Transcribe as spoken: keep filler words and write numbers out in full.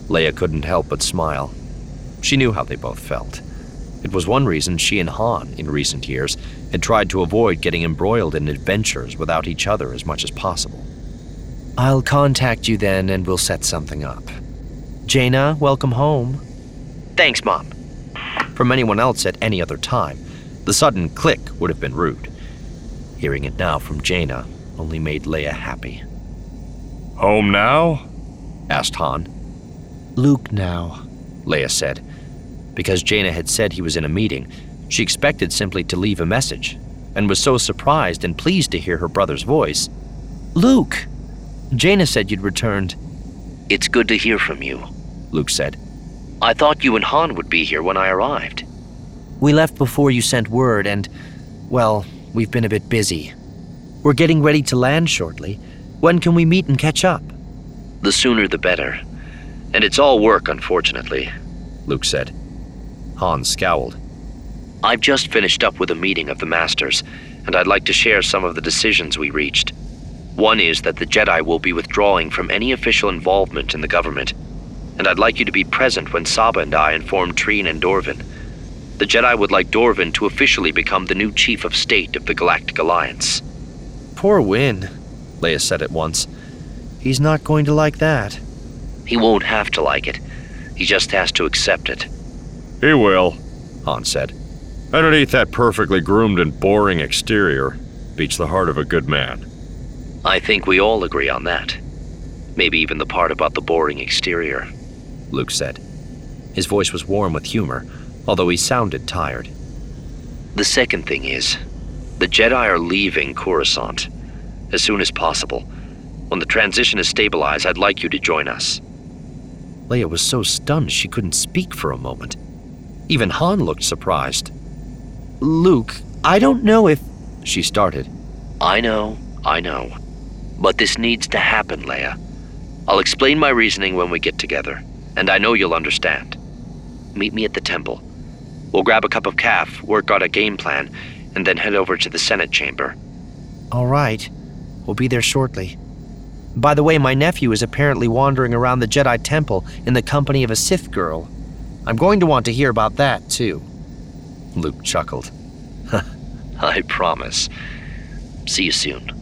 Leia couldn't help but smile. She knew how they both felt. It was one reason she and Han, in recent years, had tried to avoid getting embroiled in adventures without each other as much as possible. I'll contact you then and we'll set something up. Jaina, welcome home. Thanks, Mom. From anyone else at any other time, the sudden click would have been rude. Hearing it now from Jaina only made Leia happy. Home now? Asked Han. Luke now, Leia said. Because Jaina had said he was in a meeting, she expected simply to leave a message, and was so surprised and pleased to hear her brother's voice. Luke! Jaina said you'd returned. It's good to hear from you, Luke said. I thought you and Han would be here when I arrived. We left before you sent word and, well, we've been a bit busy. We're getting ready to land shortly. When can we meet and catch up? The sooner the better. And it's all work, unfortunately, Luke said. Han scowled. I've just finished up with a meeting of the Masters, and I'd like to share some of the decisions we reached. One is that the Jedi will be withdrawing from any official involvement in the government, and I'd like you to be present when Saba and I inform Treen and Dorvin. The Jedi would like Dorvin to officially become the new Chief of State of the Galactic Alliance. Poor Win, Leia said at once. He's not going to like that. He won't have to like it. He just has to accept it. He will, Han said. Underneath that perfectly groomed and boring exterior beats the heart of a good man. I think we all agree on that. Maybe even the part about the boring exterior, Luke said. His voice was warm with humor, although he sounded tired. The second thing is, the Jedi are leaving Coruscant as soon as possible. When the transition is stabilized, I'd like you to join us. Leia was so stunned she couldn't speak for a moment. Even Han looked surprised. Luke, I don't know if... She started. I know, I know. But this needs to happen, Leia. I'll explain my reasoning when we get together, and I know you'll understand. Meet me at the temple. We'll grab a cup of caf, work out a game plan, and then head over to the Senate chamber. All right. We'll be there shortly. By the way, my nephew is apparently wandering around the Jedi Temple in the company of a Sith girl. I'm going to want to hear about that, too. Luke chuckled. I promise. See you soon.